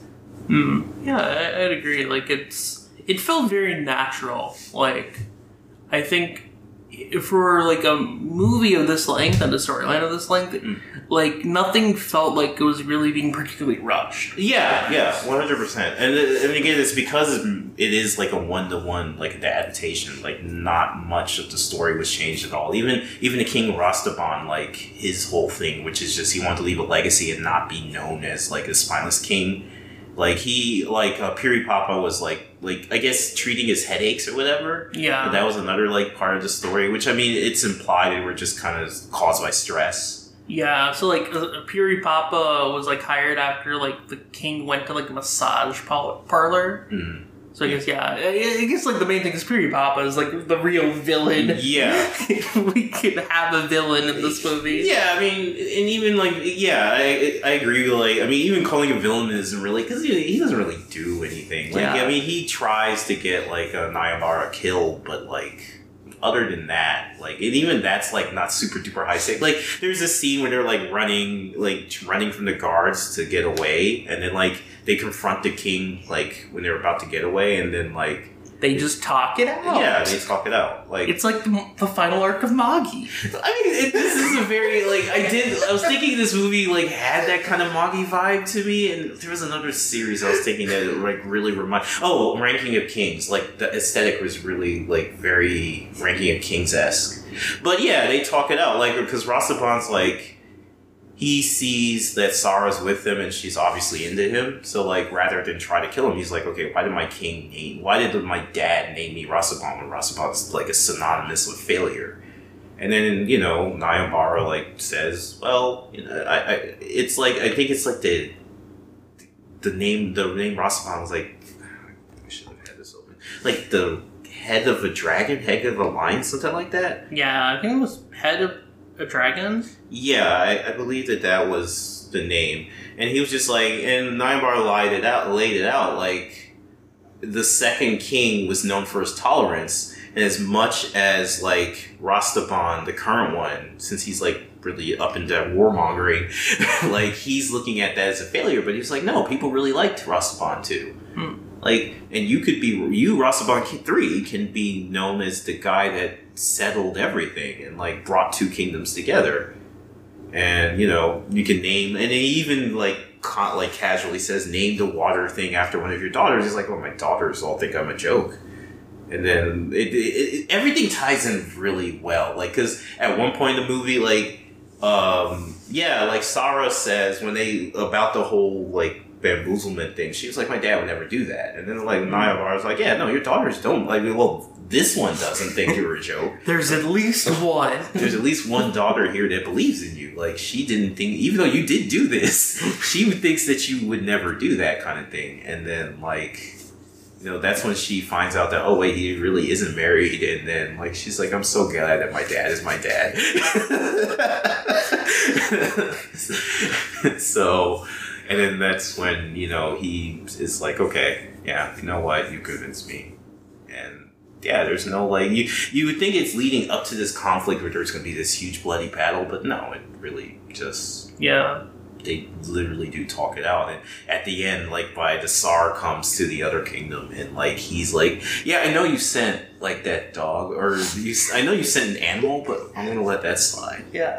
Yeah, I'd agree. Like it felt very natural. Like I think for like a movie of this length and a storyline of this length, like nothing felt like it was really being particularly rushed. Yeah, 100%. And again, it's because it is like a one-to-one, like the adaptation. Like not much of the story was changed at all. Even the King Rastaban, like his whole thing, which is just he wanted to leave a legacy and not be known as like a spineless king. Like he, like Piri Papa was like I guess treating his headaches or whatever. Yeah, but that was another like part of the story, which I mean it's implied they were just kind of caused by stress. Yeah, so like Piri Papa was like hired after like the king went to like a massage parlor. So I guess I guess like the main thing is Piri Papa is like the real villain. Yeah, we could have a villain in this movie. Yeah, I mean, and even like I agree. Like I mean, even calling a villain isn't really, because he doesn't really do anything. Like I mean, he tries to get like a Nyanbara killed, but like other than that, like, and even that's like not super duper high stakes. Like there's a scene where they're like running from the guards to get away, and then like they confront the king like when they're about to get away, and then like they just talk it out. Yeah, they talk it out. Like it's like the final arc of Magi. I mean, this is a very like I was thinking this movie like had that kind of Magi vibe to me, and there was another series I was thinking that like really Ranking of Kings. Like the aesthetic was really like very Ranking of Kings-esque. But yeah, they talk it out like because Rastaban's like, he sees that Sarah's with him and she's obviously into him. So, like, rather than try to kill him, he's like, okay, why did my dad name me Rastaban when Rastaban's, like, a synonymous with failure? And then, you know, Nyanbara, like, says, well, you know, it's like, I think it's like the name Rastaban was like, I should have had this open. Like, the head of a dragon, head of a lion, something like that? Yeah, I think it was head of dragons? Yeah, I believe that was the name. And he was just like, and Naimbar laid it out, like, the second king was known for his tolerance, and as much as, like, Rastaban, the current one, since he's, like, really up into warmongering, like, he's looking at that as a failure, but he was like, no, people really liked Rastaban too. Like, and Rastaban 3 can be known as the guy that settled everything and, like, brought two kingdoms together. And, you know, you can name, and he even, like casually says, name the water thing after one of your daughters. He's like, well, my daughters all think I'm a joke. And then everything ties in really well. Like, because at one point in the movie, like, like Sarah says about the whole, like, bamboozlement thing, she was like, my dad would never do that. And then, like, Naimbar was like, yeah, no, your daughters don't. Like, well, this one doesn't think you're a joke. There's at least one. There's at least one daughter here that believes in you. Like, she didn't think, even though you did do this, she thinks that you would never do that kind of thing. And then, like, you know, that's when she finds out that, oh, wait, he really isn't married. And then, like, she's like, I'm so glad that my dad is my dad. So, and then that's when, you know, he is like, okay, yeah, you know what, you convinced me. And yeah, there's no, like, you would think it's leading up to this conflict where there's going to be this huge bloody battle, but no, it really just... Yeah. They literally do talk it out. And at the end, like, the Tsar comes to the other kingdom, and, like, he's like, yeah, I know you sent, like, that dog, or I know you sent an animal, but I'm going to let that slide. Yeah.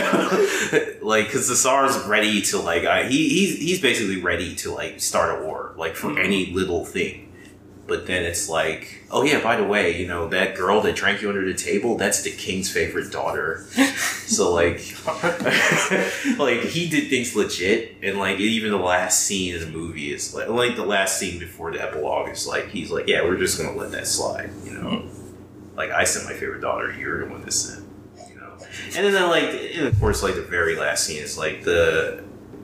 Like, because the Tsar's ready to, like, he's basically ready to, like, start a war, like, for any little thing. But then it's like, oh yeah, by the way, you know, that girl that drank you under the table, that's the king's favorite daughter. So, like, like, he did things legit, and, like, even the last scene of the movie is, like the last scene before the epilogue is, like, he's like, yeah, we're just gonna let that slide, you know? Like, I sent my favorite daughter, you're the one that sent, you know? And then, like, and of course, like, the very last scene is, like, the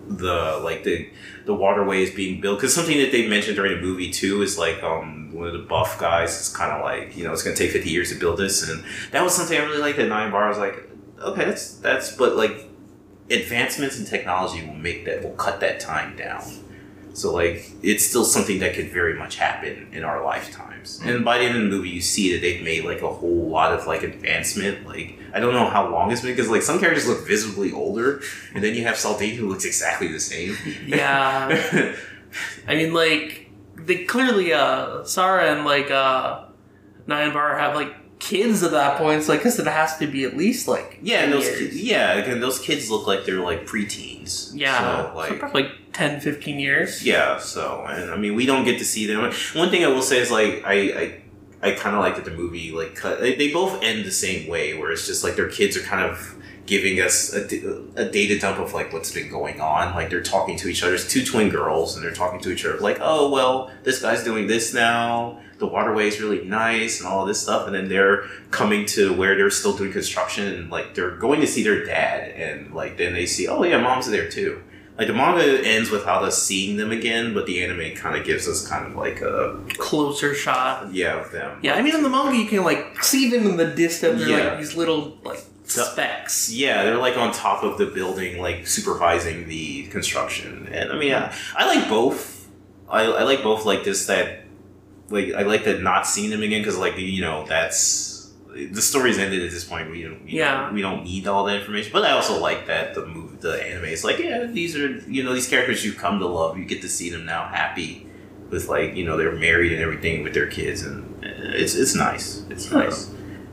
waterway is being built, because something that they mentioned during the movie too is, like, one of the buff guys is kind of like, you know, it's going to take 50 years to build this, and that was something I really liked. That Naimbar was like, okay, that's but, like, advancements in technology will cut that time down. So, like, it's still something that could very much happen in our lifetimes. And by the end of the movie, you see that they've made, like, a whole lot of, like, advancement. Like, I don't know how long it's been, because, like, some characters look visibly older, and then you have Saldane who looks exactly the same. Yeah. I mean, like, they clearly, Sarah and, like, Naimbar have, like, kids at that point, so I guess it has to be at least, like, yeah, and those kids look like they're, like, preteens. Yeah, so, like, so probably 10, 15 years. Yeah, so, and I mean, we don't get to see them. One thing I will say is, like, I kind of like that the movie, like, they both end the same way, where it's just, like, their kids are kind of giving us a data dump of, like, what's been going on. Like, they're talking to each other. It's two twin girls, and they're talking to each other, like, oh, well, this guy's doing this now. The waterway is really nice and all this stuff, and then they're coming to where they're still doing construction, and, like, they're going to see their dad, and, like, then they see, oh yeah, mom's there too. Like, the manga ends with us seeing them again, but the anime kind of gives us kind of like a closer shot. Yeah, of them. Yeah, I mean, in the manga you can, like, see them in the distance. They're like these little, like, specks. Yeah, they're, like, on top of the building, like, supervising the construction. And I mean, I like both. I like both, like, this, that. Like, I like that not seeing them again, because, like, you know, that's... The story's ended at this point. We don't need all that information. But I also like that the anime is like, yeah, these are, you know, these characters you've come to love. You get to see them now happy with, like, you know, they're married and everything with their kids. And it's nice. It's nice.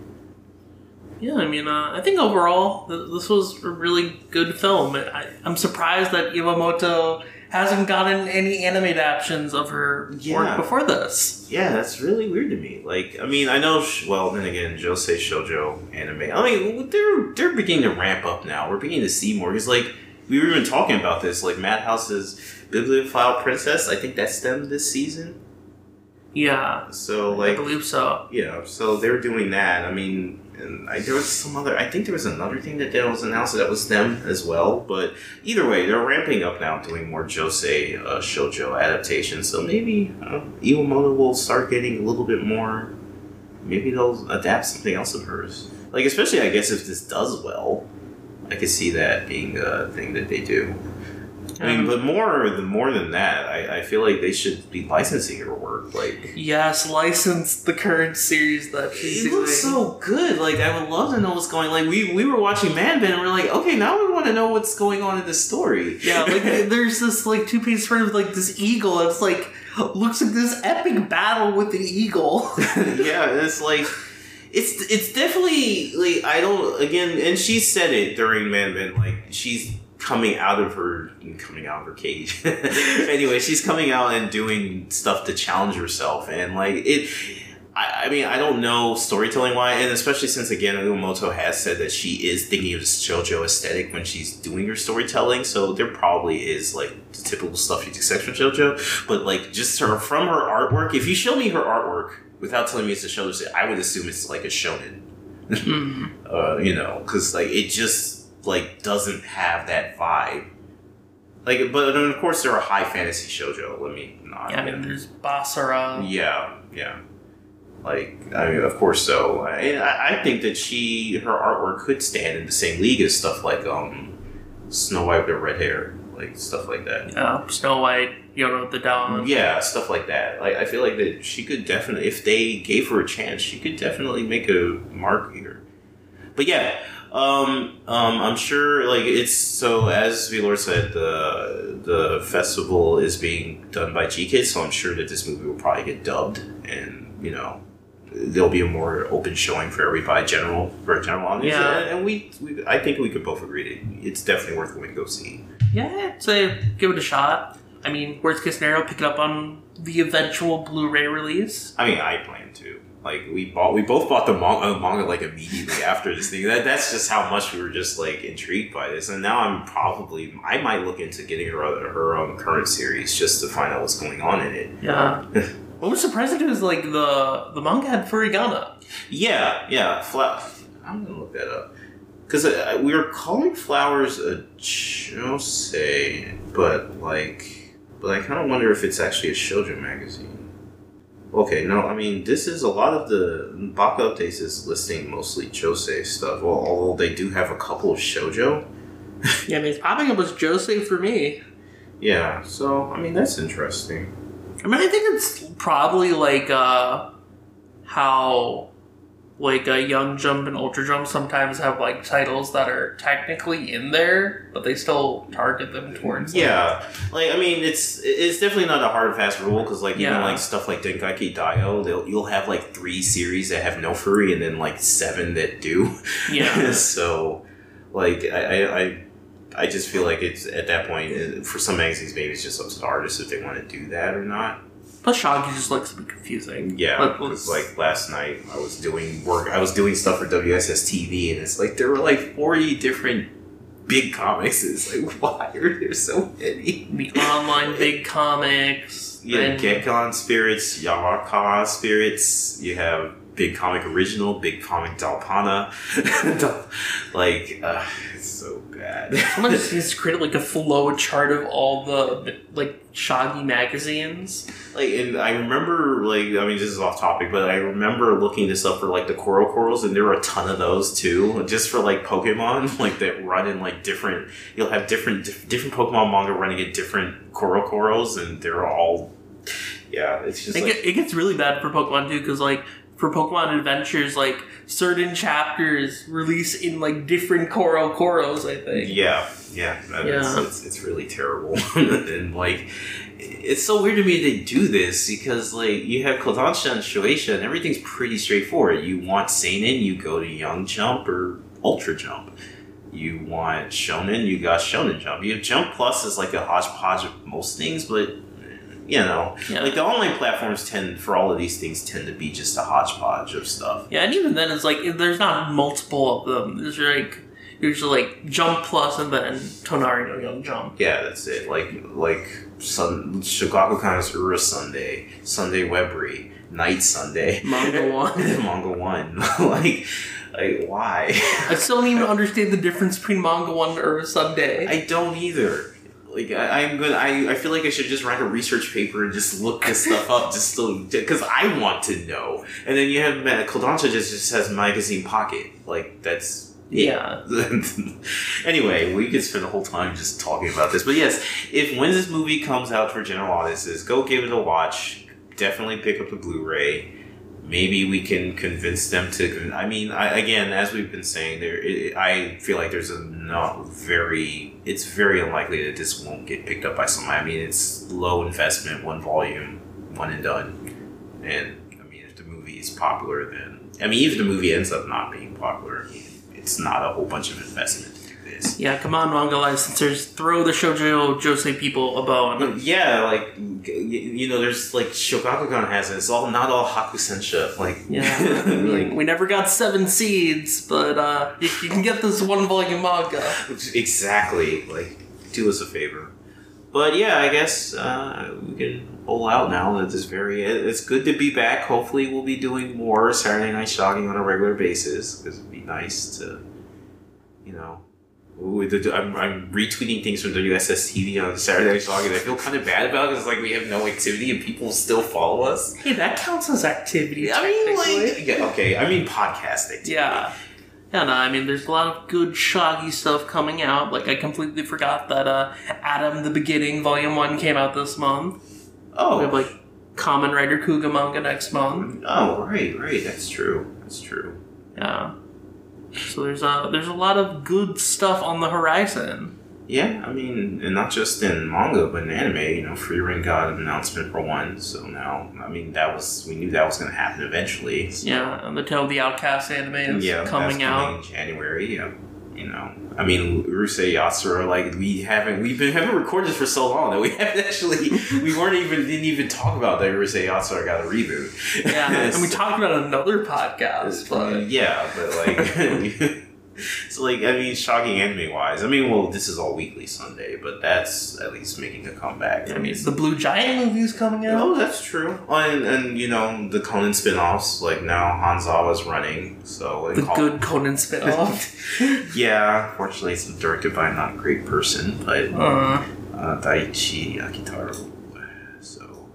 Yeah, I mean, I think overall, this was a really good film. I'm surprised that Iwamoto hasn't gotten any anime adaptations of her work before this. Yeah, that's really weird to me. Like, I mean, I know, well, then again, Josei Shoujo anime, I mean, they're beginning to ramp up now. We're beginning to see more. Because, like, we were even talking about this, like, Madhouse's Bibliophile Princess, I think that's them this season. Yeah. So, like, I believe so. Yeah, so they're doing that. I mean... And there was some other... I think there was another thing that was announced that was them as well. But either way, they're ramping up now, doing more Josei Shoujo adaptations. So maybe Iwamoto will start getting a little bit more... Maybe they'll adapt something else of hers. Like, especially, I guess, if this does well. I could see that being a thing that they do. I mean, but more than that, I feel like they should be licensing her work. Like, yes, license the current series that she's doing. It looks so good. Like, I would love to know what's going on. Like, we were watching Man Ben and we're like, okay, now we want to know what's going on in this story. Yeah, like, there's this, like, 2-page spread of, like, this eagle, and it's, like, looks like this epic battle with the eagle. Yeah, it's, like... It's definitely, like, I don't... Again, and she said it during Man Ben, like, she's... coming out of her cage. Anyway, she's coming out and doing stuff to challenge herself, and like I mean, I don't know storytelling wise, and especially since again Uemoto has said that she is thinking of shoujo aesthetic when she's doing her storytelling, so there probably is like the typical stuff you'd expect from shoujo, but like just from her artwork, if you show me her artwork without telling me it's a shoujo, I would assume it's like a shonen. You know, because like it just like doesn't have that vibe. Like, but of course there are high fantasy shoujo. Let me not. Yeah, I mean, there's Basara. Yeah. Like, I mean, of course so. I think that her artwork could stand in the same league as stuff like Snow White with her red hair, like stuff like that. Yeah, Snow White, Yono the Dawn. Yeah, stuff like that. Like, I feel like that she could definitely, if they gave her a chance, she could definitely make a mark here. But yeah. I'm sure, like, it's, so, as Vlord said, the festival is being done by GKIDS, so I'm sure that this movie will probably get dubbed, and, you know, there'll be a more open showing for everybody, for a general audience, yeah. And I think we could both agree that it's definitely worth going to go see. Yeah, I'd say give it a shot. I mean, worst case scenario, pick it up on the eventual Blu-ray release. I mean, I plan to. Like, we both bought the manga like immediately after this thing. That's just how much we were just like intrigued by this. And now I might look into getting her own current series just to find out what's going on in it. Yeah. What was surprising too is like the manga had Furigana. Yeah. I'm gonna look that up because we were calling Flowers a josei, but I kind of wonder if it's actually a shoujo magazine. Okay, no, I mean, this is a lot of the... Baka Updates is listing mostly josei stuff, well, although they do have a couple of shoujo. Yeah, I mean, it's popping up as josei for me. Yeah, so, I mean, that's interesting. I mean, I think it's probably like how like Young Jump and Ultra Jump sometimes have like titles that are technically in there, but they still target them towards. Yeah, like I mean, it's definitely not a hard and fast rule because like even like stuff like Denkaiki Daio, you'll have like 3 series that have no furry and then like 7 that do. Yeah. So, like I just feel like it's at that point for some magazines maybe it's just up to the artists if they want to do that or not. Plus, Shaggy just likes to be confusing. Yeah, because like last night I was doing stuff for WSS TV, and it's like there were like 40 different big comics. It's like, why are there so many? The online big comics. Yeah, Gekon Spirits, Yawaka Spirits. You have Big Comic Original, Big Comic Dalpana. Like, it's so bad. Someone just needs to create like a flow chart of all the like Shaggy magazines. Like, and I remember, like, I mean, this is off topic, but I remember looking this up for like the Corals, and there were a ton of those too, just for like Pokemon, like that run in like different. You'll have different Pokemon manga running at different Corals, and they're all. Yeah, it's just. It gets really bad for Pokemon too, because like. For Pokemon Adventures, like, certain chapters release in, like, different Corals, I think. Yeah. It's really terrible. And, like, it's so weird to me they do this, because, like, you have Kodansha and Shueisha, and everything's pretty straightforward. You want Seinen, you go to Young Jump or Ultra Jump. You want Shonen, you got Shonen Jump. You have Jump Plus is, like, a hodgepodge of most things, but... You know, like the online platforms for all of these things tend to be just a hodgepodge of stuff. Yeah, and even then it's like, there's not multiple of them. There's like, usually like Jump Plus and then Tonari no Young Jump. Yeah, that's it. Like Shogakukan's Ura Sunday, Sunday Webry, Night Sunday. Manga 1. Manga 1. like, why? I still don't even understand the difference between Manga 1 and Ura Sunday. I don't either. Like I feel like I should just write a research paper and just look this stuff up just because I want to know. And then you have Kodansha just has Magazine Pocket. Like that's Yeah. Anyway, we could spend the whole time just talking about this. But yes, when this movie comes out for general audiences, go give it a watch. Definitely pick up the Blu-ray. Maybe we can convince them to. I mean, again, as we've been saying, I feel like there's it's very unlikely that this won't get picked up by somebody. I mean, it's low investment, one volume, one and done. And I mean, if the movie is popular, then even if the movie ends up not being popular, it's not a whole bunch of investment to do this. Yeah, come on, manga licensors, throw the Shoujo Josei people a bone. Yeah, like, there's like Shogakukan has it. It's not all Hakusensha. Like, yeah, like, we never got 7 seeds, but you can get this 1 volume manga. Exactly. Like, do us a favor. But yeah, I guess we can pull out now that it's good to be back. Hopefully we'll be doing more Saturday Night Shogging on a regular basis, because it'd be nice to, I'm retweeting things from WSS TV on Saturday Night Shogging. I feel kind of bad about it because we have no activity and people still follow us. Hey, that counts as activity. I mean podcast activity. Yeah. Yeah, no, I mean, there's a lot of good Shoggy stuff coming out. Like, I completely forgot that Adam the Beginning Volume 1 came out this month. Oh. We have, Kamen Rider Kuga manga next month. Oh, right. That's true. Yeah. So there's a lot of good stuff on the horizon. Yeah, I mean, and not just in manga, but in anime, Free Ring got an announcement for 1, so now, I mean, we knew that was going to happen eventually. So. Yeah, and the Tale of the Outcast anime is coming out. In January, yeah. I mean, Urusei Yatsura, we haven't recorded this for so long that we haven't actually, didn't even talk about that Urusei Yatsura got a reboot. Yeah, and we talked about another podcast, but. Yeah, but so, shocking anime-wise. This is all Weekly Sunday, but that's at least making a comeback. I mean, the Blue Giant movie's coming out. Oh, that's true. And the Conan spin-offs, now Hanzawa's running, so... Good Conan spin-off. Yeah, fortunately it's directed by a not great person, but... Daiichi Akitaro. So...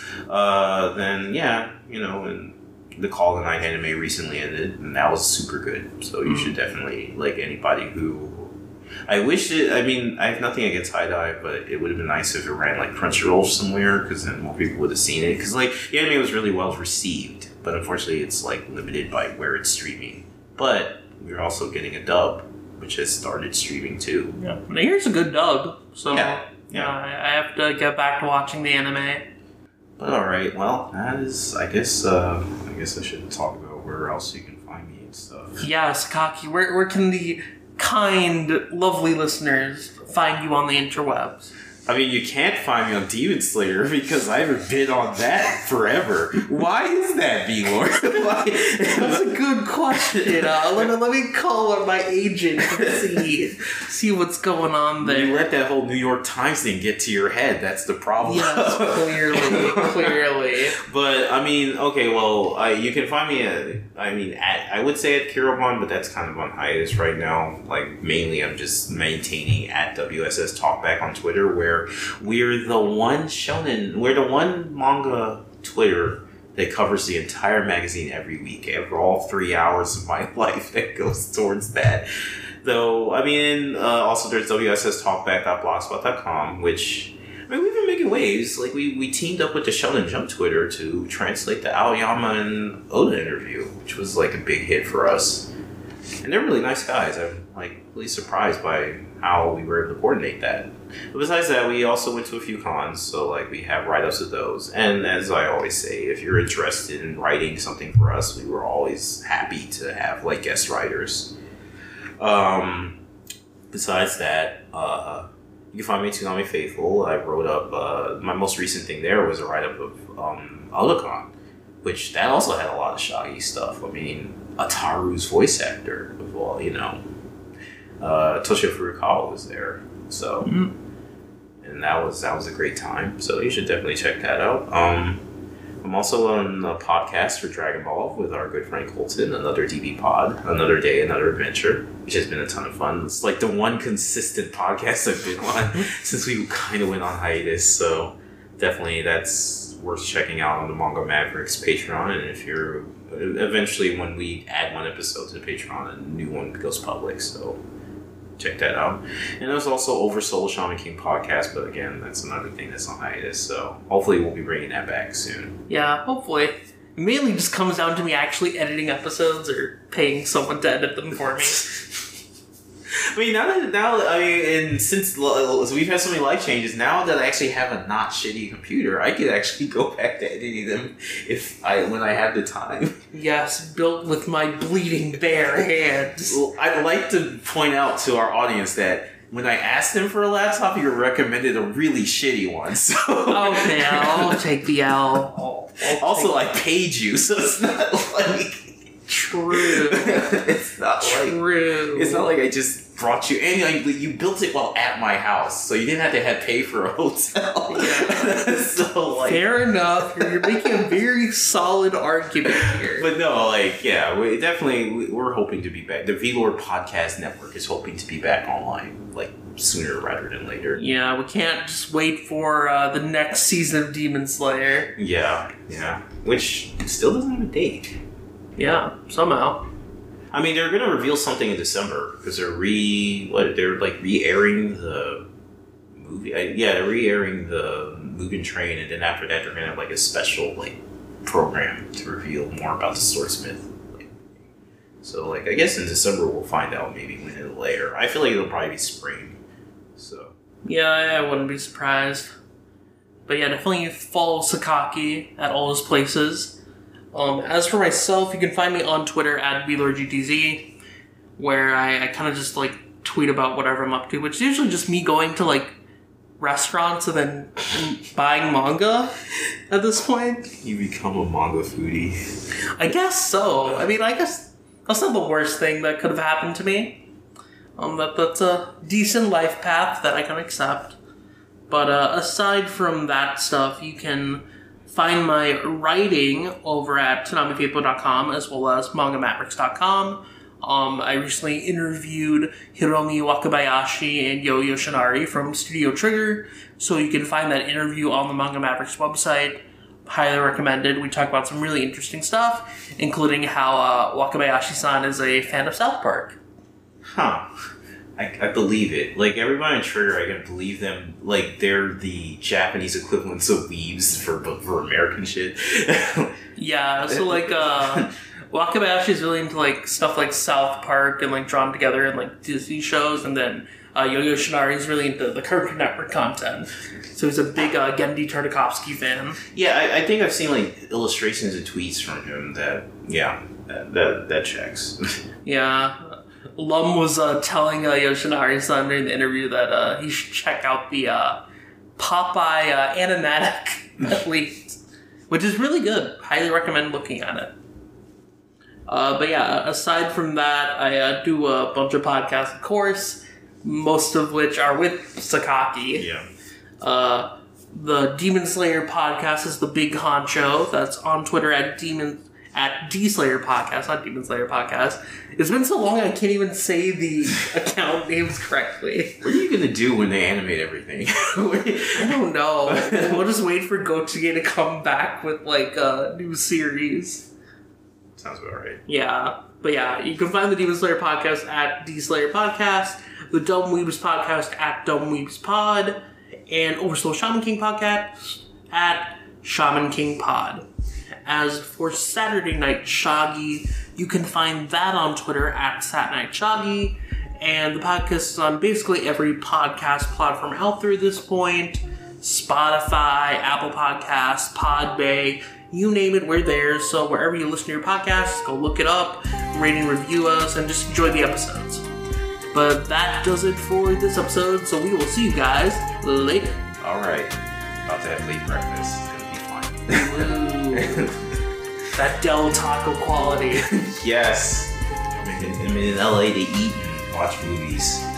then, yeah, and... The Call of the Night anime recently ended, and that was super good. So you should definitely, anybody who... I have nothing against High Dive, but it would have been nice if it ran, Crunchyroll somewhere, because then more people would have seen it. Because, the anime was really well received, but unfortunately it's, limited by where it's streaming. But we're also getting a dub, which has started streaming, too. Yeah. Now, here's a good dub, so... Yeah. I have to get back to watching the anime. But alright, well, that is, I guess I should talk about where else you can find me and stuff. Yeah, Sakaki, where can the kind, lovely listeners find you on the interwebs? You can't find me on Demon Slayer because I haven't been on that forever. Why is that, B-Lord? That's a good question. Let me call up my agent and see what's going on there. You let that whole New York Times thing get to your head. That's the problem. Yes, clearly. But, okay, well, you can find me I would say at Kirobon, but that's kind of on hiatus right now. Mainly I'm just maintaining at WSS Talkback on Twitter, where we're the one manga Twitter that covers the entire magazine every week. For all 3 hours of my life that goes towards that. Though, also there's WSSTalkback.blogspot.com, which, we've been making waves. We teamed up with the Shonen Jump Twitter to translate the Aoyama and Oda interview, which was, a big hit for us. And they're really nice guys. I'm, really surprised by how we were able to coordinate that. But besides that, we also went to a few cons, so, we have write-ups of those. And as I always say, if you're interested in writing something for us, we were always happy to have, guest writers. Besides that, you can find me at Tsunami Faithful. I wrote up, my most recent thing there was a write-up of Alakon, which that also had a lot of Shaggy stuff. Ataru's voice actor, well, Toshio Furukawa was there, so, and that was a great time, so you should definitely check that out. I'm also on a podcast for Dragon Ball with our good friend Colton, another DB pod, another day, another adventure, which has been a ton of fun. It's the one consistent podcast I've been on since we kind of went on hiatus, so definitely that's worth checking out on the Manga Mavericks Patreon. And if you're eventually when we add one episode to the Patreon, a new one goes public, so check that out. And there's also Oversoul Shaman King podcast, but again, that's another thing that's on hiatus, so hopefully we'll be bringing that back soon. Yeah, hopefully. It mainly just comes down to me actually editing episodes or paying someone to edit them for me. And since we've had so many life changes, now that I actually have a not shitty computer, I could actually go back to editing them when I have the time. Yes, built with my bleeding bare hands. Well, I'd like to point out to our audience that when I asked him for a laptop, he recommended a really shitty one. So okay, I'll take the L. I paid you, so it's not like true. It's not true. It's not like I just brought you, and you built it while at my house, so you didn't have to pay for a hotel. Yeah. So fair enough. You're making a very solid argument here. But no, we're hoping to be back. The V-Lord Podcast Network is hoping to be back online, sooner rather than later. Yeah, we can't just wait for the next season of Demon Slayer. Yeah, which still doesn't have a date. Yeah, somehow. I mean, they're gonna reveal something in December because they're re-airing the movie. They're re-airing the Mugen Train, and then after that, they're gonna have a special program to reveal more about the Swordsmith. So I guess in December we'll find out maybe when it'll air. I feel like it'll probably be spring. So yeah, I wouldn't be surprised. But yeah, definitely follow Sakaki at all his places. As for myself, you can find me on Twitter at VLordGTZ, where I kind of just tweet about whatever I'm up to, which is usually just me going to restaurants and then buying manga at this point. You become a manga foodie. I guess so. I mean, I guess that's not the worst thing that could have happened to me. That's a decent life path that I can accept. But aside from that stuff, you can find my writing over at TanamiFaithful.com as well as MangaMavericks.com. I recently interviewed Hiromi Wakabayashi and Yo Yoshinari from Studio Trigger, so you can find that interview on the Manga Mavericks website. Highly recommended. We talk about some really interesting stuff, including how Wakabayashi-san is a fan of South Park. Huh. I believe it. Everybody on Trigger, I can believe them. They're the Japanese equivalents of weebs for American shit. Yeah, so Wakabayashi is really into stuff like South Park and drawn together in Disney shows, and then Yo-Yo Shinari is really into the Cartoon Network content. So he's a big Genndy Tartakovsky fan. Yeah, I think I've seen illustrations and tweets from him that checks. Yeah. Lum was telling Yoshinari-san during the interview that he should check out the Popeye animatic at least, which is really good. Highly recommend looking at it. But yeah, aside from that, I do a bunch of podcasts, of course, most of which are with Sakaki. Yeah. The Demon Slayer podcast is the big honcho. That's on Twitter at DSlayer Podcast, not Demon Slayer Podcast. It's been so long I can't even say the account names correctly. What are you gonna do when they animate everything? I don't know. We'll just wait for Gochige to come back with a new series. Sounds about right. Yeah. But yeah, you can find the Demon Slayer Podcast at DSlayer Podcast, the Dumb Weebs Podcast at Dumb Weebs Pod, and Oversoul Shaman King Podcast at Shaman King Pod. As for Saturday Night Shoggy, you can find that on Twitter at SatNightShoggy, and the podcast is on basically every podcast platform out there at this point. Spotify, Apple Podcasts, Podbay, you name it, we're there. So wherever you listen to your podcasts, go look it up, rate and review us, and just enjoy the episodes. But that does it for this episode, so we will see you guys later. Alright. About to have late breakfast. It's gonna be fun. That Del Taco quality. Yes. I'm in LA to eat and watch movies.